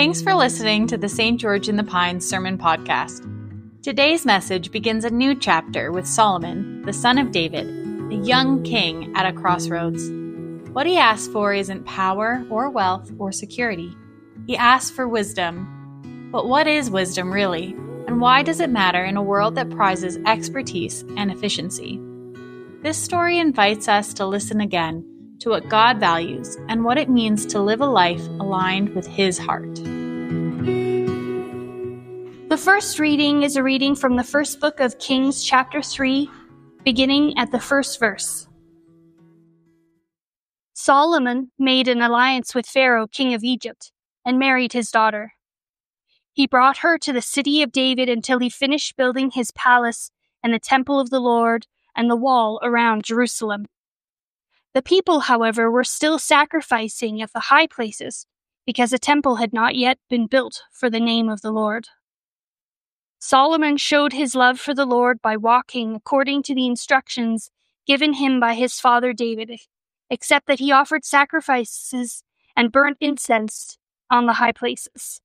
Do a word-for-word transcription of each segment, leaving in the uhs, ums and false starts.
Thanks for listening to the Saint George in the Pines Sermon Podcast. Today's message begins a new chapter with Solomon, the son of David, a young king at a crossroads. What he asks for isn't power or wealth or security. He asks for wisdom. But what is wisdom really? And why does it matter in a world that prizes expertise and efficiency? This story invites us to listen again to what God values and what it means to live a life aligned with His heart. The first reading is a reading from the first book of Kings, chapter three, beginning at the first verse. Solomon made an alliance with Pharaoh, king of Egypt, and married his daughter. He brought her to the city of David until he finished building his palace and the temple of the Lord and the wall around Jerusalem. The people, however, were still sacrificing at the high places because a temple had not yet been built for the name of the Lord. Solomon showed his love for the Lord by walking according to the instructions given him by his father David, except that he offered sacrifices and burnt incense on the high places.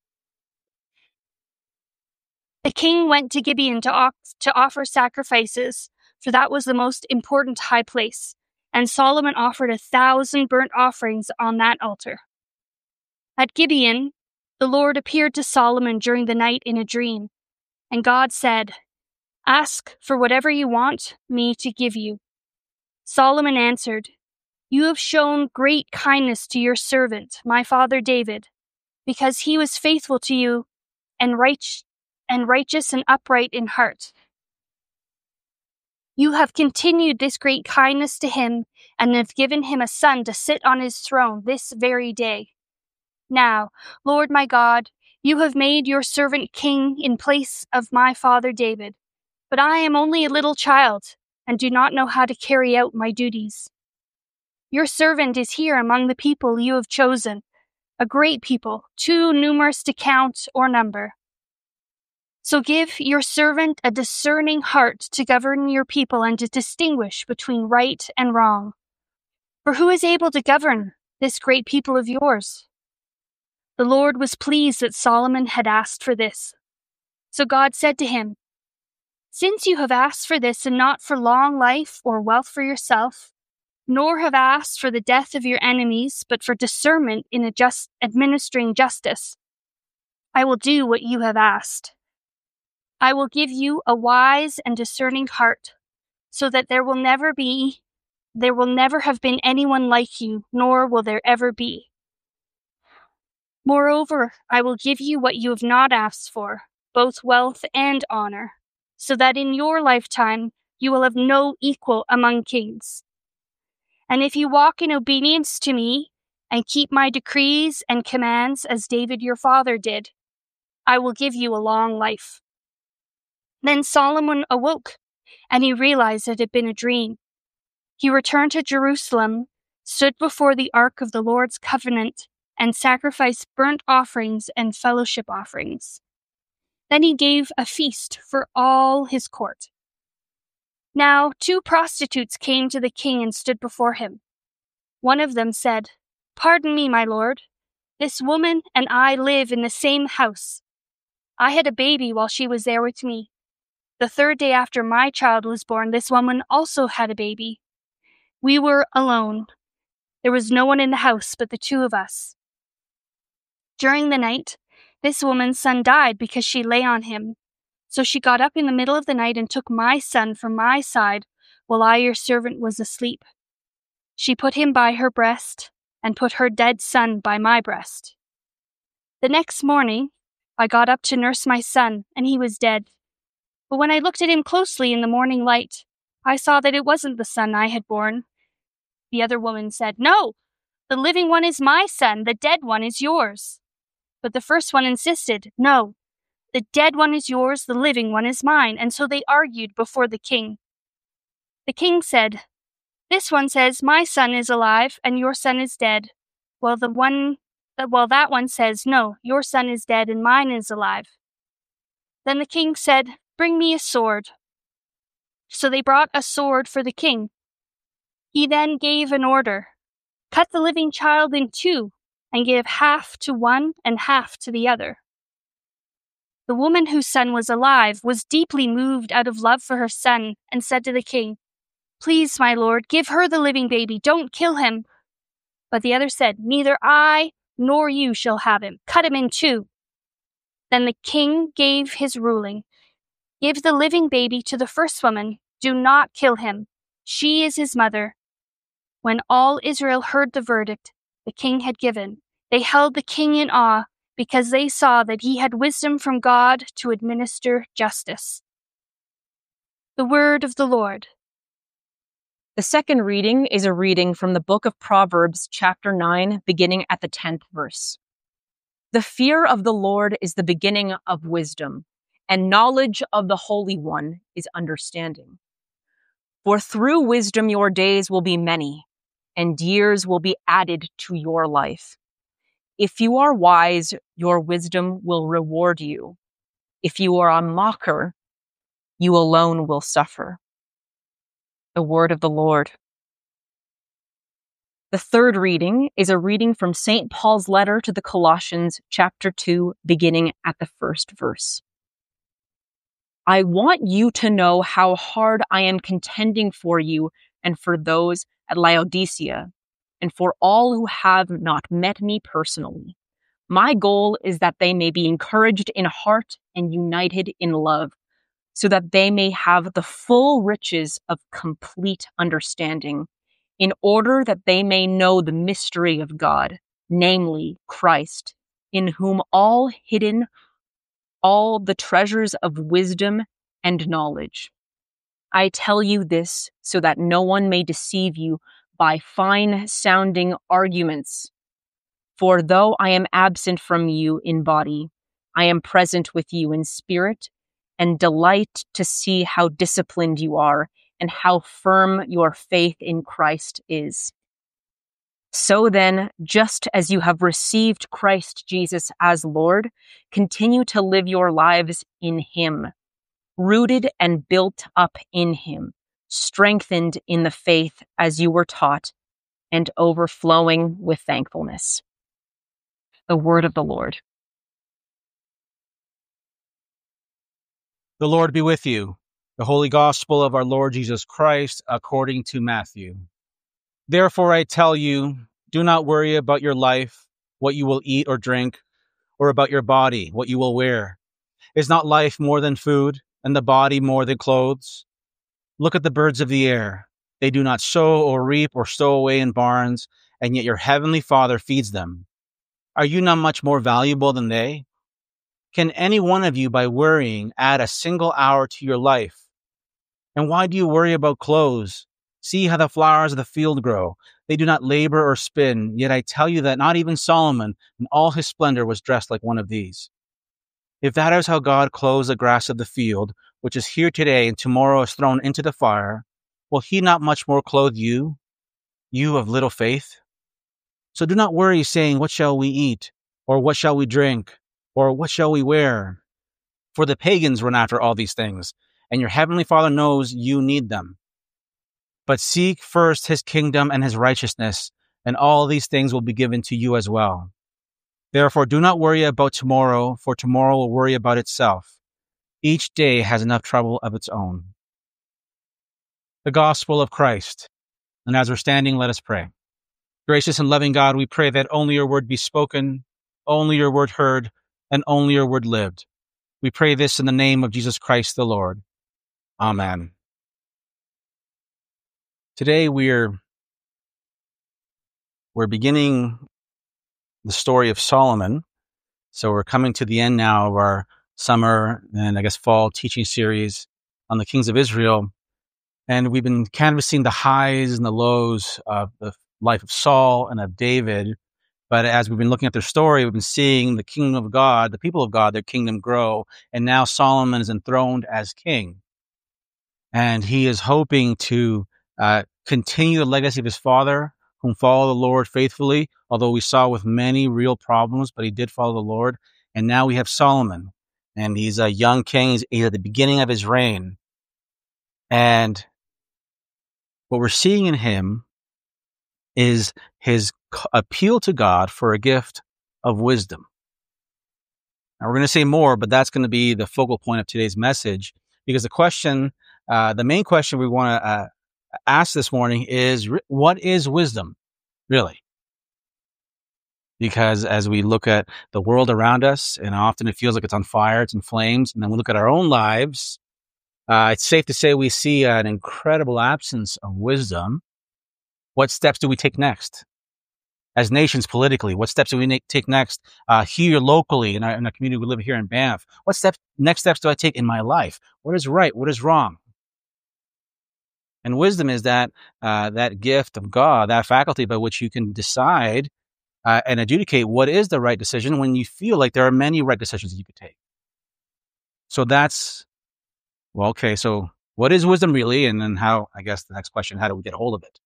The king went to Gibeon to, off- to offer sacrifices, for that was the most important high place, and Solomon offered a thousand burnt offerings on that altar. At Gibeon, the Lord appeared to Solomon during the night in a dream, and God said, "Ask for whatever you want me to give you." Solomon answered, "You have shown great kindness to your servant, my father David, because he was faithful to you and right- and righteous and upright in heart. You have continued this great kindness to him and have given him a son to sit on his throne this very day. Now, Lord my God, you have made your servant king in place of my father David, but I am only a little child and do not know how to carry out my duties. Your servant is here among the people you have chosen, a great people, too numerous to count or number. So give your servant a discerning heart to govern your people and to distinguish between right and wrong. For who is able to govern this great people of yours?" The Lord was pleased that Solomon had asked for this. So God said to him, "Since you have asked for this and not for long life or wealth for yourself, nor have asked for the death of your enemies, but for discernment in a just administering justice, I will do what you have asked. I will give you a wise and discerning heart, so that there will never be, there will never have been anyone like you, nor will there ever be. Moreover, I will give you what you have not asked for, both wealth and honor, so that in your lifetime you will have no equal among kings. And if you walk in obedience to me and keep my decrees and commands as David your father did, I will give you a long life." Then Solomon awoke, and he realized it had been a dream. He returned to Jerusalem, stood before the ark of the Lord's covenant, and sacrificed burnt offerings and fellowship offerings. Then he gave a feast for all his court. Now two prostitutes came to the king and stood before him. One of them said, "Pardon me, my lord. This woman and I live in the same house. I had a baby while she was there with me. The third day after my child was born, this woman also had a baby. We were alone. There was no one in the house but the two of us. During the night, this woman's son died because she lay on him. So she got up in the middle of the night and took my son from my side while I, your servant, was asleep. She put him by her breast and put her dead son by my breast. The next morning, I got up to nurse my son, and he was dead. But when I looked at him closely in the morning light, I saw that it wasn't the son I had born." The other woman said, "No, the living one is my son, the dead one is yours." But the first one insisted, "No, the dead one is yours, the living one is mine." And so they argued before the king. The king said, "This one says, 'My son is alive and your son is dead,' while the one, while that one says, 'No, your son is dead and mine is alive.'" Then the king said, "Bring me a sword." So they brought a sword for the king. He then gave an order, "Cut the living child in two and give half to one and half to the other. The woman whose son was alive was deeply moved out of love for her son and said to the king, "Please, my lord, give her the living baby. Don't kill him." But the other said, "Neither I nor you shall have him. Cut him in two." Then the king gave his ruling. "Give the living baby to the first woman. Do not kill him. She is his mother." When all Israel heard the verdict the king had given, they held the king in awe because they saw that he had wisdom from God to administer justice. The word of the Lord. The second reading is a reading from the book of Proverbs, chapter nine, beginning at the tenth verse. The fear of the Lord is the beginning of wisdom, and knowledge of the Holy One is understanding. For through wisdom your days will be many, and years will be added to your life. If you are wise, your wisdom will reward you. If you are a mocker, you alone will suffer. The word of the Lord. The third reading is a reading from Saint Paul's letter to the Colossians, chapter two, beginning at the first verse. I want you to know how hard I am contending for you and for those at Laodicea, and for all who have not met me personally. My goal is that they may be encouraged in heart and united in love, so that they may have the full riches of complete understanding, in order that they may know the mystery of God, namely Christ, in whom all hidden, all the treasures of wisdom and knowledge. I tell you this so that no one may deceive you by fine-sounding arguments. For though I am absent from you in body, I am present with you in spirit, and delight to see how disciplined you are and how firm your faith in Christ is. So then, just as you have received Christ Jesus as Lord, continue to live your lives in Him, rooted and built up in Him, strengthened in the faith as you were taught, and overflowing with thankfulness. The word of the Lord. The Lord be with you. The Holy Gospel of our Lord Jesus Christ according to Matthew. Therefore I tell you, do not worry about your life, what you will eat or drink, or about your body, what you will wear. Is not life more than food, and the body more than clothes? Look at the birds of the air. They do not sow or reap or stow away in barns, and yet your heavenly Father feeds them. Are you not much more valuable than they? Can any one of you, by worrying, add a single hour to your life? And why do you worry about clothes? See how the flowers of the field grow. They do not labor or spin, yet I tell you that not even Solomon in all his splendor was dressed like one of these. If that is how God clothes the grass of the field, which is here today and tomorrow is thrown into the fire, will he not much more clothe you, you of little faith? So do not worry, saying, what shall we eat? Or what shall we drink? Or what shall we wear? For the pagans run after all these things, and your heavenly Father knows you need them. But seek first his kingdom and his righteousness, and all these things will be given to you as well. Therefore, do not worry about tomorrow, for tomorrow will worry about itself. Each day has enough trouble of its own. The Gospel of Christ. And as we're standing, let us pray. Gracious and loving God, we pray that only your word be spoken, only your word heard, and only your word lived. We pray this in the name of Jesus Christ the Lord. Amen. Today we're we're beginning the story of Solomon. So we're coming to the end now of our summer and I guess fall teaching series on the kings of Israel. And we've been canvassing the highs and the lows of the life of Saul and of David. But as we've been looking at their story, we've been seeing the kingdom of God, the people of God, their kingdom grow. And now Solomon is enthroned as king. And he is hoping to uh, continue the legacy of his father, whom followed the Lord faithfully, although we saw with many real problems, but he did follow the Lord. And now we have Solomon, and he's a young king. He's, he's at the beginning of his reign. And what we're seeing in him is his c- appeal to God for a gift of wisdom. Now, we're going to say more, but that's going to be the focal point of today's message, because the question, uh, the main question we want to uh, ask this morning is, what is wisdom, really? Because as we look at the world around us, and often it feels like it's on fire, it's in flames, and then we look at our own lives, uh, it's safe to say we see an incredible absence of wisdom. What steps do we take next? As nations politically, what steps do we na- take next uh, here locally in our, in our community we live here in Banff? What steps, next steps do I take in my life? What is right? What is wrong? And wisdom is that uh, that gift of God, that faculty by which you can decide uh, and adjudicate what is the right decision when you feel like there are many right decisions that you could take. So that's, well, okay, so what is wisdom really? And then how, I guess the next question, how do we get a hold of it?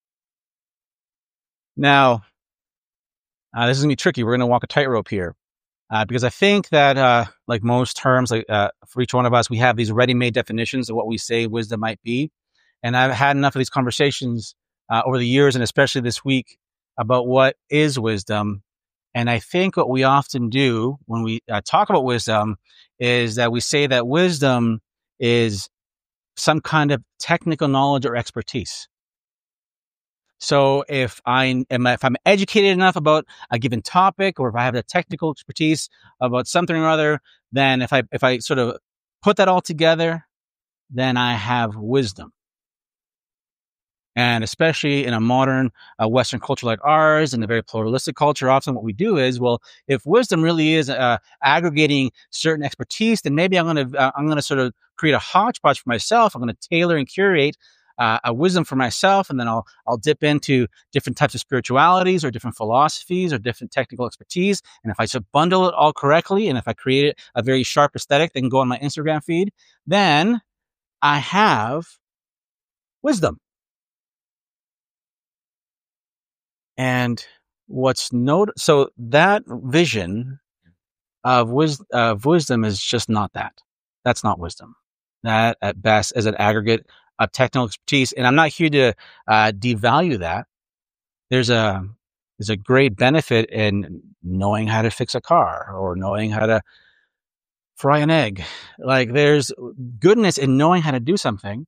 Now, Uh, this is going to be tricky. We're going to walk a tightrope here uh, because I think that, uh, like most terms, like uh, for each one of us, we have these ready-made definitions of what we say wisdom might be. And I've had enough of these conversations uh, over the years, and especially this week, about what is wisdom. And I think what we often do when we uh, talk about wisdom is that we say that wisdom is some kind of technical knowledge or expertise. So if I am, if I'm educated enough about a given topic, or if I have the technical expertise about something or other, then if I if I sort of put that all together, then I have wisdom. And especially in a modern uh, Western culture like ours, in a very pluralistic culture, often what we do is, well, if wisdom really is uh, aggregating certain expertise, then maybe I'm going to uh, I'm going to sort of create a hodgepodge for myself. I'm going to tailor and curate uh, a wisdom for myself, and then I'll I'll dip into different types of spiritualities or different philosophies or different technical expertise. And if I sort of bundle it all correctly, and if I create a very sharp aesthetic that can go on my Instagram feed, then I have wisdom. And what's not so that vision of, wis- of wisdom is just not that. That's not wisdom. That at best is an aggregate of technical expertise. And I'm not here to uh, devalue that. There's a there's a great benefit in knowing how to fix a car or knowing how to fry an egg. Like there's goodness in knowing how to do something.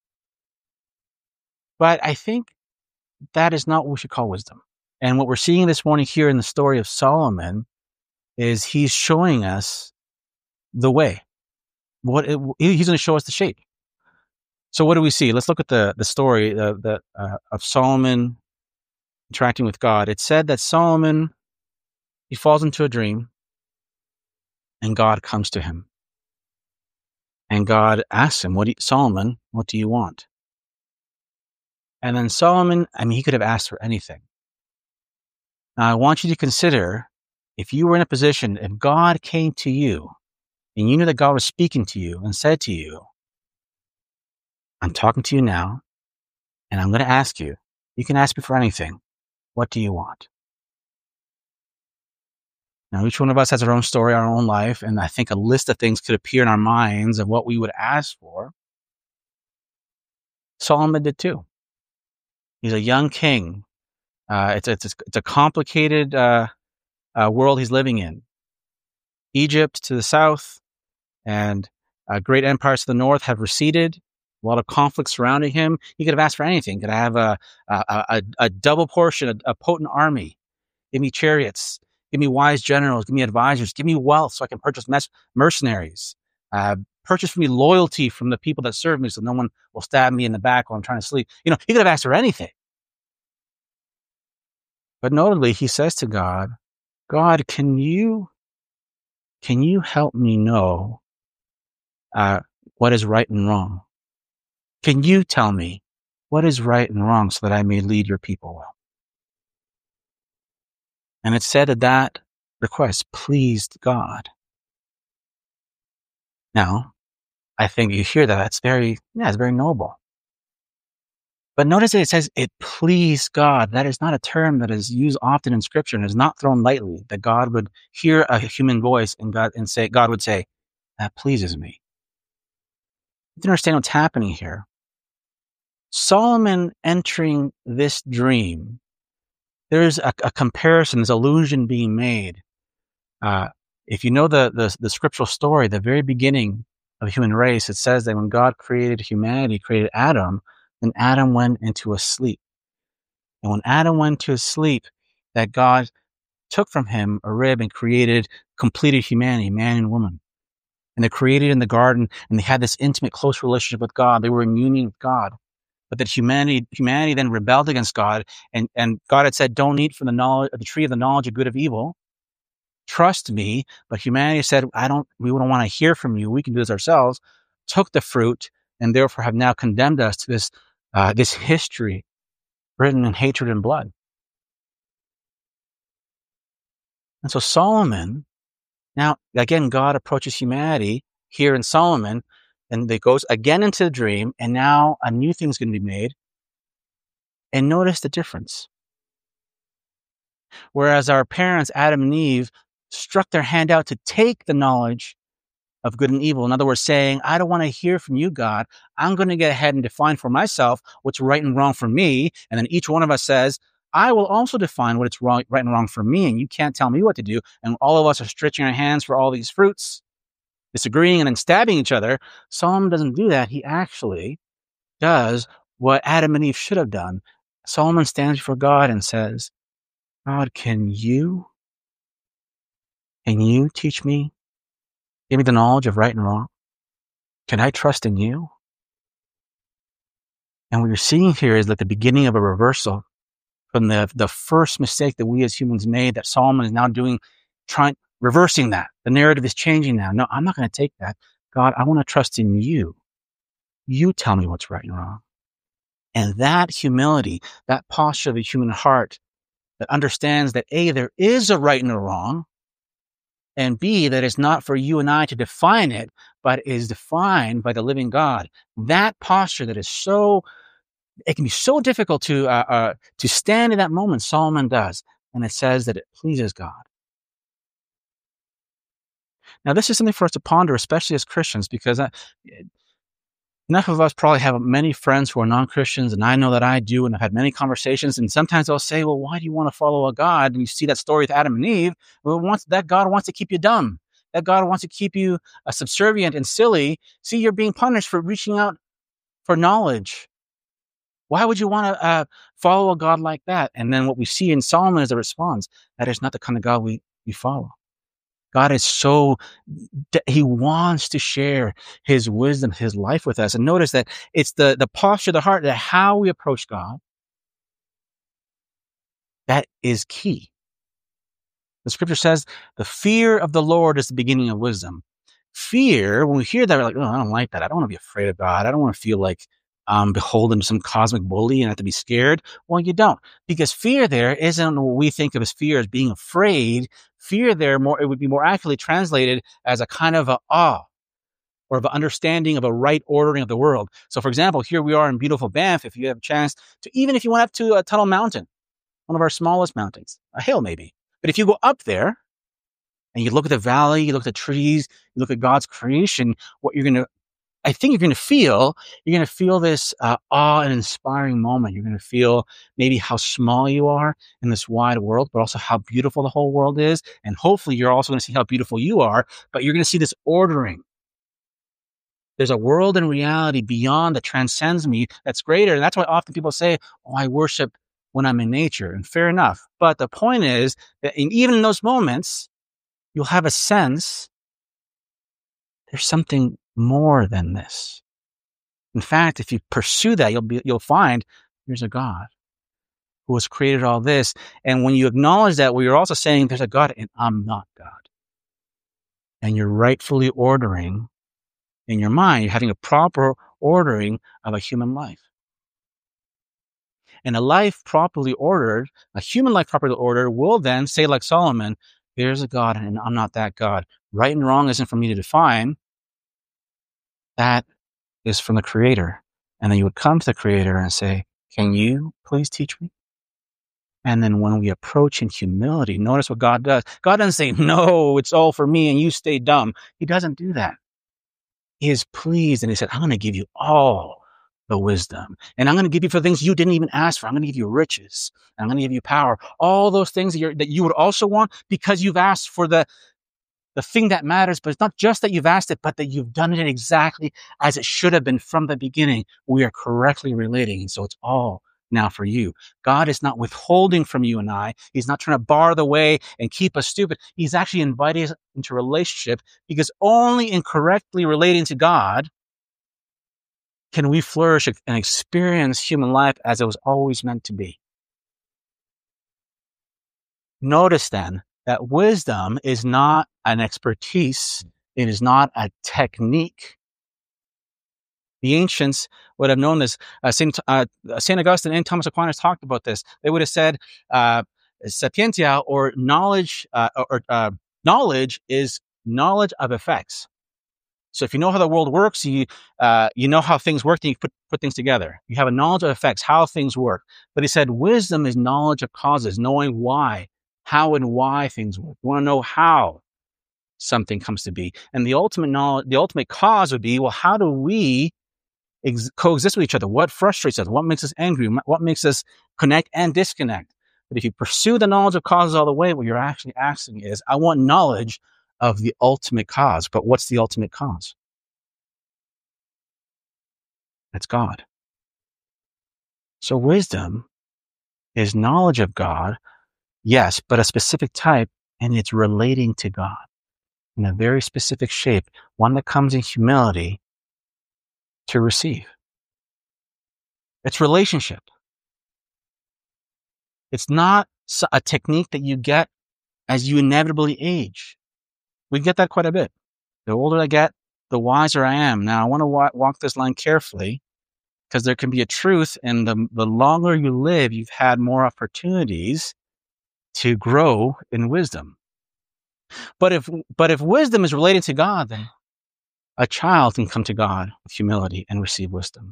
But I think that is not what we should call wisdom. And what we're seeing this morning here in the story of Solomon is he's showing us the way. What it, he's going to show us the shape. So what do we see? Let's look at the the story uh, the, uh, of Solomon interacting with God. It said that Solomon, he falls into a dream, and God comes to him, and God asks him, "What do you, Solomon? What do you want?" And then Solomon, I mean, he could have asked for anything. Now, I want you to consider, if you were in a position, if God came to you and you knew that God was speaking to you and said to you, "I'm talking to you now, and I'm going to ask you, you can ask me for anything. What do you want?" Now, each one of us has our own story, our own life, and I think a list of things could appear in our minds of what we would ask for. Solomon did too. He's a young king. Uh, it's, it's, it's a complicated uh, uh, world he's living in. Egypt to the south and uh, great empires to the north have receded. A lot of conflict surrounding him. He could have asked for anything. Could I have a a, a, a double portion, a, a potent army? Give me chariots. Give me wise generals. Give me advisors. Give me wealth so I can purchase mes- mercenaries. Uh, purchase for me loyalty from the people that serve me so no one will stab me in the back while I'm trying to sleep. You know, he could have asked for anything. But notably, he says to God, "God, can you, can you help me know uh, what is right and wrong? Can you tell me what is right and wrong so that I may lead your people well?" And it said that that request pleased God. Now, I think you hear that. That's very, yeah, it's very noble. But notice that it says it pleased God. That is not a term that is used often in Scripture and is not thrown lightly, that God would hear a human voice and God and say, God would say, "That pleases me." You can understand what's happening here. Solomon entering this dream there's a, a comparison, there's allusion being made. Uh, if you know the, the the scriptural story, the very beginning of the human race, it says that when God created humanity, created Adam, then Adam went into a sleep. And when Adam went to a sleep, that God took from him a rib and created, completed humanity, man and woman. And they're created in the garden, and they had this intimate, close relationship with God. They were in union with God. But that humanity, humanity then rebelled against God, and, and God had said, don't eat from the knowledge of the tree of the knowledge of good of evil. Trust me. But humanity said, I don't, we don't want to hear from you. We can do this ourselves. Took the fruit, and therefore have now condemned us to this, uh, this history written in hatred and blood. And so Solomon, now again, God approaches humanity here in Solomon, and it goes again into the dream, and now a new thing is going to be made. And notice the difference. Whereas our parents, Adam and Eve, struck their hand out to take the knowledge of good and evil. In other words, saying, I don't want to hear from you, God. I'm going to get ahead and define for myself what's right and wrong for me. And then each one of us says, I will also define what it's wrong, right and wrong for me, and you can't tell me what to do. And all of us are stretching our hands for all these fruits, disagreeing and then stabbing each other. Solomon doesn't do that. He actually does what Adam and Eve should have done. Solomon stands before God and says, God, can you, can you teach me, give me the knowledge of right and wrong? Can I trust in you? And what you're seeing here is like the beginning of a reversal from the, the first mistake that we as humans made, that Solomon is now doing, trying, reversing that. The narrative is changing now. No, I'm not going to take that. God, I want to trust in you. You tell me what's right and wrong. And that humility, that posture of the human heart that understands that A, there is a right and a wrong, and B, that it's not for you and I to define it, but is defined by the living God. That posture that is so, it can be so difficult to uh, uh, to stand in that moment, Solomon does. And it says that it pleases God. Now, this is something for us to ponder, especially as Christians, because I, enough of us probably have many friends who are non-Christians, and I know that I do, and I've had many conversations, and sometimes they'll say, well, why do you want to follow a God? And you see that story with Adam and Eve. Well, wants, that God wants to keep you dumb. That God wants to keep you uh, subservient and silly. See, you're being punished for reaching out for knowledge. Why would you want to uh, follow a God like that? And then what we see in Solomon is a response. That is not the kind of God we, we follow. God is so, he wants to share his wisdom, his life with us. And notice that it's the, the posture of the heart, that how we approach God, that is key. The scripture says the fear of the Lord is the beginning of wisdom. Fear, when we hear that, we're like, oh, I don't like that. I don't want to be afraid of God. I don't want to feel like I'm beholden to some cosmic bully and have to be scared. Well, you don't. Because fear there isn't what we think of as fear as being afraid. Fear there, more, it would be more accurately translated as a kind of a awe or of an understanding of a right ordering of the world. So, for example, here we are in beautiful Banff. If you have a chance to, even if you went up to a Tuttle Mountain, one of our smallest mountains, a hill maybe. But if you go up there and you look at the valley, you look at the trees, you look at God's creation, what you're going to, I think you're going to feel, you're going to feel this uh, awe and inspiring moment. You're going to feel maybe how small you are in this wide world, but also how beautiful the whole world is. And hopefully you're also going to see how beautiful you are, but you're going to see this ordering. There's a world and reality beyond that transcends me that's greater. And that's why often people say, oh, I worship when I'm in nature. And fair enough. But the point is that in, even in those moments, you'll have a sense there's something more than this. In fact, if you pursue that, you'll be, you'll find there's a God who has created all this. And when you acknowledge that, well, you're also saying there's a God and I'm not God. And you're rightfully ordering in your mind, you're having a proper ordering of a human life. And a life properly ordered, a human life properly ordered, will then say like Solomon, there's a God and I'm not that God. Right and wrong isn't for me to define. That is from the Creator. And then you would come to the Creator and say, can you please teach me? And then when we approach in humility, notice what God does. God doesn't say, no, it's all for me and you stay dumb. He doesn't do that. He is pleased and he said, I'm going to give you all the wisdom. And I'm going to give you for things you didn't even ask for. I'm going to give you riches. I'm going to give you power. All those things that, you're, that you would also want because you've asked for the, the thing that matters. But it's not just that you've asked it, but that you've done it exactly as it should have been from the beginning. We are correctly relating. And so it's all now for you. God is not withholding from you and I. He's not trying to bar the way and keep us stupid. He's actually inviting us into relationship, because only in correctly relating to God can we flourish and experience human life as it was always meant to be. Notice then that wisdom is not an expertise. It is not a technique. The ancients would have known this. Uh, Saint Uh, Saint Augustine and Thomas Aquinas talked about this. They would have said, uh, "Sapientia," or knowledge, uh, or uh, knowledge is knowledge of effects. So if you know how the world works, you uh, you know how things work, then you put put things together. You have a knowledge of effects, how things work. But he said, wisdom is knowledge of causes, knowing why, how and why things work. You want to know how something comes to be, and the ultimate knowledge, the ultimate cause would be, well, how do we Ex- coexist with each other? What frustrates us? What makes us angry? What makes us connect and disconnect? But if you pursue the knowledge of causes all the way, what you're actually asking is, I want knowledge of the ultimate cause. But what's the ultimate cause? It's God. So wisdom is knowledge of God, yes, but a specific type, and it's relating to God in a very specific shape, one that comes in humility to receive. It's relationship. It's not a technique that you get as you inevitably age. We get that quite a bit. The older I get, the wiser I am. Now, I want to wa- walk this line carefully, because there can be a truth, and the, the longer you live, you've had more opportunities to grow in wisdom. But if but if wisdom is related to God, then a child can come to God with humility and receive wisdom.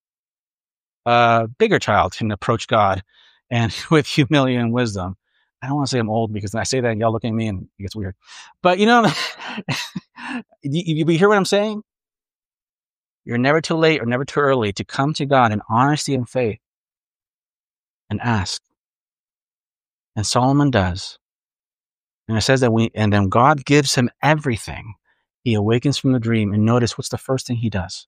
A bigger child can approach God and with humility and wisdom. I don't want to say I'm old, because I say that and y'all look at me and it gets weird. But you know, you, you hear what I'm saying? You're never too late or never too early to come to God in honesty and faith and ask. And Solomon does. And it says that we, and then God gives him everything. He awakens from the dream, and notice what's the first thing he does.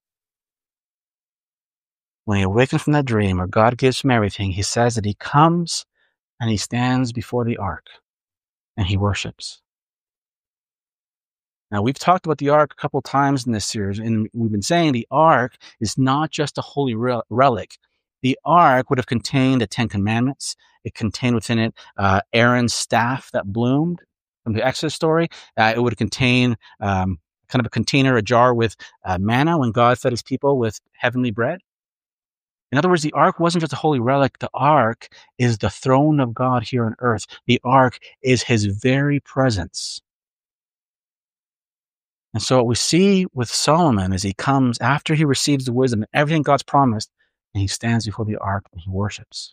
When he awakens from that dream, or God gives him everything, he says that he comes and he stands before the ark and he worships. Now, we've talked about the ark a couple times in this series, and we've been saying the ark is not just a holy rel- relic. The ark would have contained the Ten Commandments. It contained within it uh, Aaron's staff that bloomed from the Exodus story. Uh, it would contain um, kind of a container, a jar with uh, manna when God fed his people with heavenly bread. In other words, the ark wasn't just a holy relic. The ark is the throne of God here on earth. The ark is his very presence. And so what we see with Solomon is he comes after he receives the wisdom and everything God's promised, and he stands before the ark and he worships.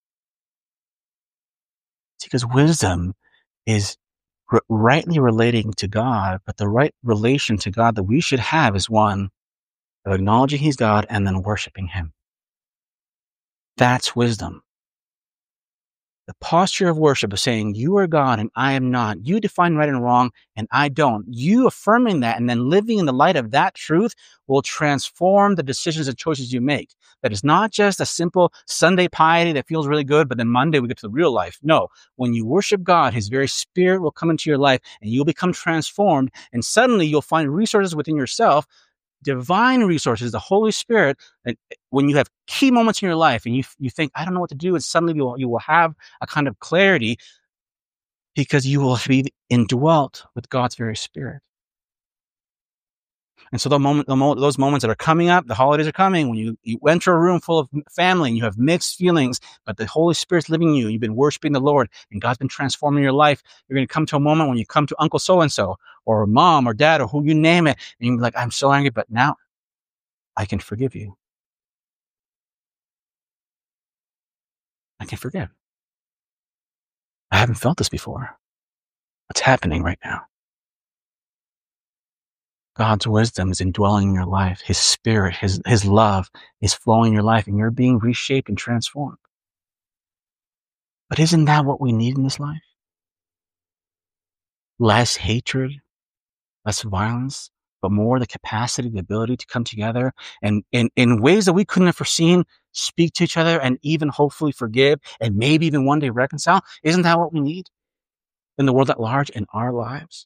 It's because wisdom is r- rightly relating to God, but the right relation to God that we should have is one of acknowledging he's God and then worshiping him. That's wisdom. The posture of worship is saying, you are God and I am not. You define right and wrong and I don't. You affirming that and then living in the light of that truth will transform the decisions and choices you make. That is not just a simple Sunday piety that feels really good, but then Monday we get to the real life. No, when you worship God, his very spirit will come into your life and you'll become transformed, and suddenly you'll find resources within yourself, divine resources, the Holy Spirit. And when you have key moments in your life and you you think, I don't know what to do, and suddenly you will, you will have a kind of clarity, because you will be indwelt with God's very Spirit. And so the moment, the moment, those moments that are coming up, the holidays are coming, when you, you enter a room full of family and you have mixed feelings, but the Holy Spirit's living in you, you've been worshiping the Lord and God's been transforming your life. You're going to come to a moment when you come to Uncle so-and-so or mom or dad or who you name it, and you're like, I'm so angry, but now I can forgive you. I can forgive. I haven't felt this before. What's happening right now? God's wisdom is indwelling in your life. His spirit, his, his love is flowing in your life, and you're being reshaped and transformed. But isn't that what we need in this life? Less hatred, less violence, but more the capacity, the ability to come together and in, in ways that we couldn't have foreseen, speak to each other and even hopefully forgive and maybe even one day reconcile. Isn't that what we need in the world at large, in our lives?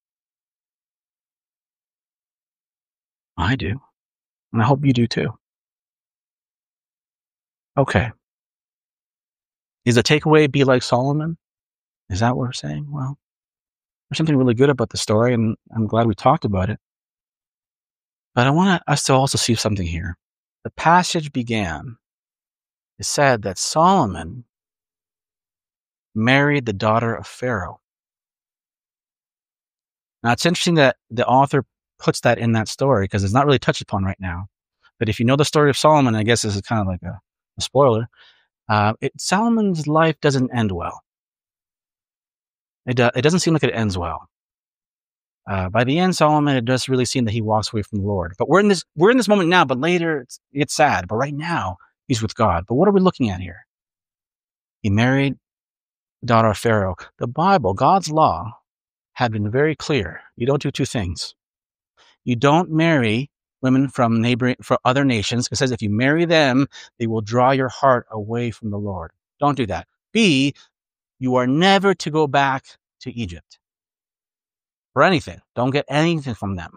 I do. And I hope you do too. Okay. Is the takeaway be like Solomon? Is that what we're saying? Well, there's something really good about the story, and I'm glad we talked about it. But I want us to also see something here. The passage began, it said that Solomon married the daughter of Pharaoh. Now, it's interesting that the author puts that in that story because it's not really touched upon right now. But if you know the story of Solomon, I guess this is kind of like a, a spoiler. Uh, it, Solomon's life doesn't end well. It, uh, it doesn't seem like it ends well. Uh, by the end, Solomon, it does really seem that he walks away from the Lord. But we're in this we're in this moment now. But later, it's, it's sad. But right now, he's with God. But what are we looking at here? He married the daughter of Pharaoh. The Bible, God's law, had been very clear. You don't do two things. You don't marry women from neighboring for other nations. It says if you marry them, they will draw your heart away from the Lord. Don't do that. B, you are never to go back to Egypt for anything. Don't get anything from them.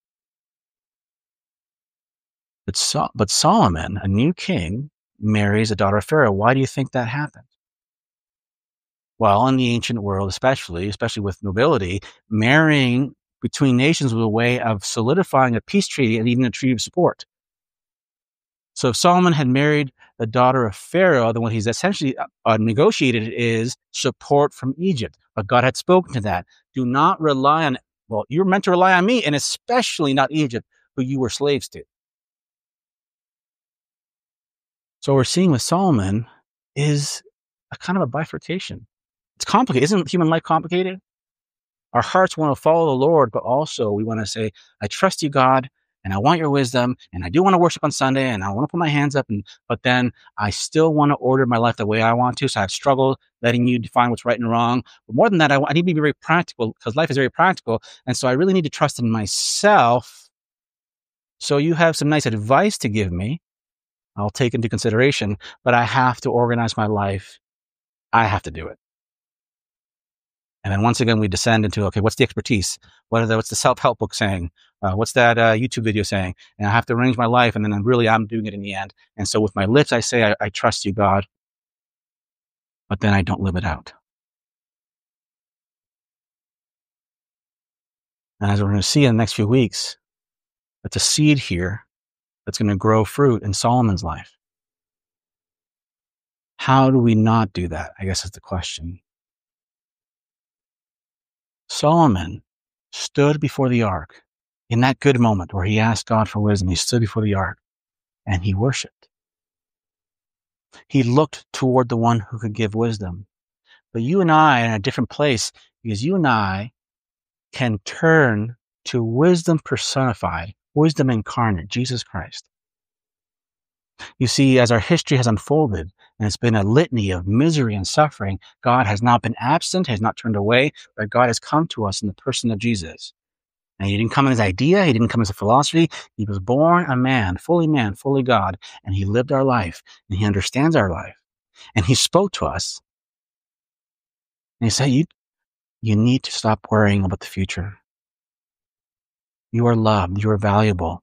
But, so, but Solomon, a new king, marries a daughter of Pharaoh. Why do you think that happened? Well, in the ancient world, especially, especially with nobility, marrying between nations was a way of solidifying a peace treaty and even a treaty of support. So if Solomon had married the daughter of Pharaoh, then what he's essentially uh, negotiated is support from Egypt. But God had spoken to that. Do not rely on, well, you're meant to rely on me, and especially not Egypt, who you were slaves to. So what we're seeing with Solomon is a kind of a bifurcation. It's complicated. Isn't human life complicated? Our hearts want to follow the Lord, but also we want to say, I trust you, God, and I want your wisdom, and I do want to worship on Sunday, and I want to put my hands up, and but then I still want to order my life the way I want to, so I've struggled letting you define what's right and wrong. But more than that, I, I need to be very practical, because life is very practical, and so I really need to trust in myself. So you have some nice advice to give me. I'll take into consideration, but I have to organize my life. I have to do it. And then once again, we descend into, okay, what's the expertise? What are the, what's the self-help book saying? Uh, what's that uh, YouTube video saying? And I have to arrange my life, and then I'm really, I'm doing it in the end. And so with my lips, I say, I, I trust you, God. But then I don't live it out. And as we're going to see in the next few weeks, that's a seed here that's going to grow fruit in Solomon's life. How do we not do that? I guess is the question. Solomon stood before the ark in that good moment where he asked God for wisdom. He stood before the ark and he worshiped. He looked toward the one who could give wisdom. But you and I are in a different place because you and I can turn to wisdom personified, wisdom incarnate, Jesus Christ. You see, as our history has unfolded, and it's been a litany of misery and suffering, God has not been absent, has not turned away, but God has come to us in the person of Jesus. And he didn't come as an idea, he didn't come as a philosophy. He was born a man, fully man, fully God, and he lived our life, and he understands our life. And he spoke to us. And he said, you, you need to stop worrying about the future. You are loved, you are valuable.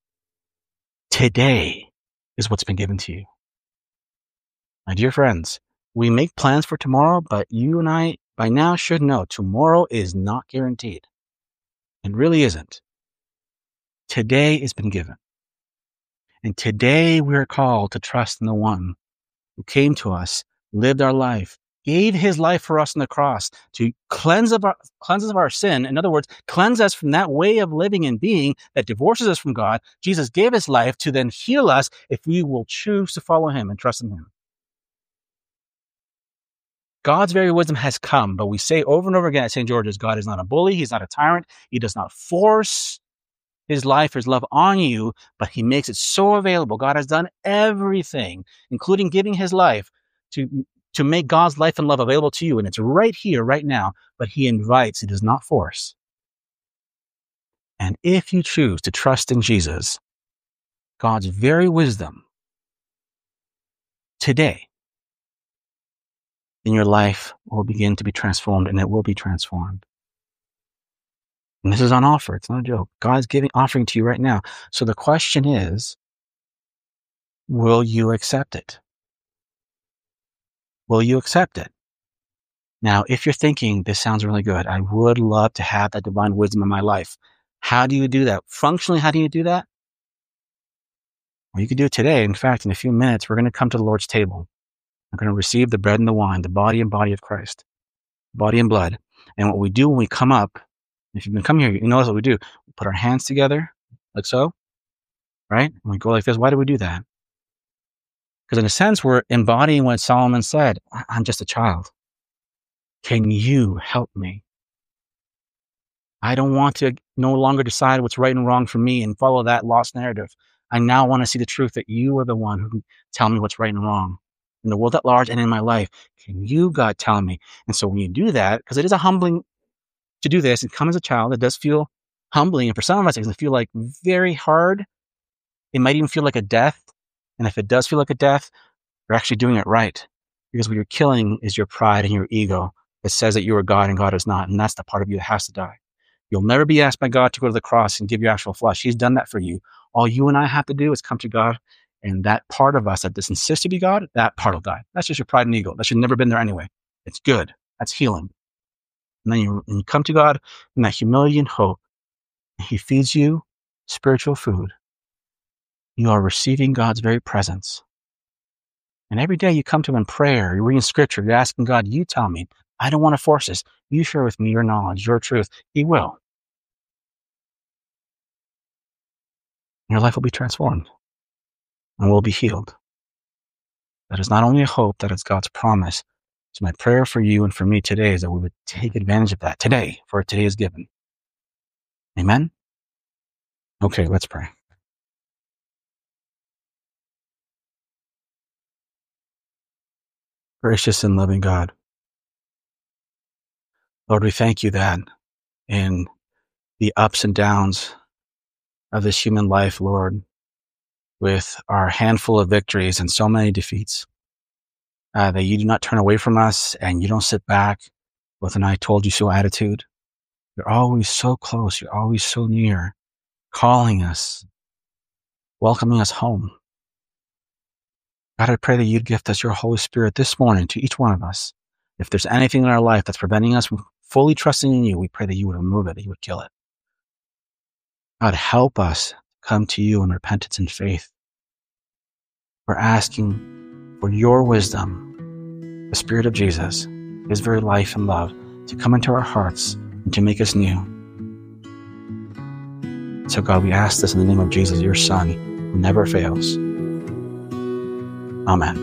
Today is what's been given to you. My dear friends, we make plans for tomorrow, but you and I by now should know tomorrow is not guaranteed. It really isn't. Today has been given. And today we are called to trust in the one who came to us, lived our life, gave his life for us on the cross to cleanse, of our, cleanse us of our sin. In other words, cleanse us from that way of living and being that divorces us from God. Jesus gave his life to then heal us if we will choose to follow him and trust in him. God's very wisdom has come, but we say over and over again at Saint George's, God is not a bully. He's not a tyrant. He does not force his life, his love on you, but he makes it so available. God has done everything, including giving his life to, to make God's life and love available to you. And it's right here, right now, but he invites, he does not force. And if you choose to trust in Jesus, God's very wisdom today, then your life will begin to be transformed, and it will be transformed. And this is on offer. It's not a joke. God's giving, offering to you right now. So the question is, will you accept it? Will you accept it? Now, if you're thinking, this sounds really good, I would love to have that divine wisdom in my life. How do you do that? Functionally, how do you do that? Well, you can do it today. In fact, in a few minutes, we're going to come to the Lord's table. We're going to receive the bread and the wine, the body and body of Christ, body and blood. And what we do when we come up, if you've been coming here, you notice what we do. We put our hands together, like so, right? And we go like this. Why do we do that? Because in a sense, we're embodying what Solomon said. I'm just a child. Can you help me? I don't want to no longer decide what's right and wrong for me and follow that lost narrative. I now want to see the truth that you are the one who can tell me what's right and wrong in the world at large and in my life. Can you, God, tell me? And so when you do that, because it is a humbling to do this and come as a child, it does feel humbling. And for some of us, it can feel like very hard. It might even feel like a death. And if it does feel like a death, you're actually doing it right. Because what you're killing is your pride and your ego that says that you are God and God is not. And that's the part of you that has to die. You'll never be asked by God to go to the cross and give you actual flesh. He's done that for you. All you and I have to do is come to God, and that part of us that does insist to be God, that part will die. That's just your pride and ego. That should never been there anyway. It's good. That's healing. And then you, and you come to God in that humility and hope. And he feeds you spiritual food. You are receiving God's very presence. And every day you come to him in prayer, you're reading scripture, you're asking God, you tell me. I don't want to force this. You share with me your knowledge, your truth. He will. Your life will be transformed and will be healed. That is not only a hope, that is God's promise. So my prayer for you and for me today is that we would take advantage of that today, for today is given. Amen? Okay, let's pray. Gracious and loving God, Lord, we thank you that in the ups and downs of this human life, Lord, with our handful of victories and so many defeats, uh, that you do not turn away from us and you don't sit back with an I told you so attitude. You're always so close. You're always so near, calling us, welcoming us home. God, I pray that you'd gift us your Holy Spirit this morning to each one of us. If there's anything in our life that's preventing us from fully trusting in you, we pray that you would remove it, that you would kill it. God, help us come to you in repentance and faith. We're asking for your wisdom, the Spirit of Jesus, his very life and love, to come into our hearts and to make us new. So God, we ask this in the name of Jesus, your Son, who never fails. Amen.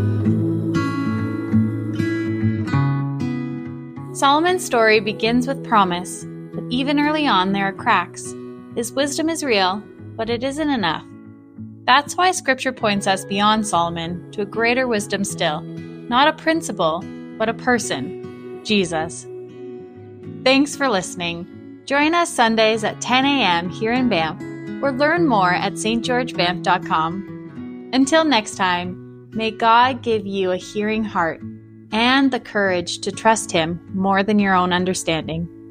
Solomon's story begins with promise, but even early on there are cracks. His wisdom is real, but it isn't enough. That's why Scripture points us beyond Solomon to a greater wisdom still. Not a principle, but a person, Jesus. Thanks for listening. Join us Sundays at ten a.m. here in Banff, or learn more at s t george banff dot com. Until next time, may God give you a hearing heart and the courage to trust him more than your own understanding.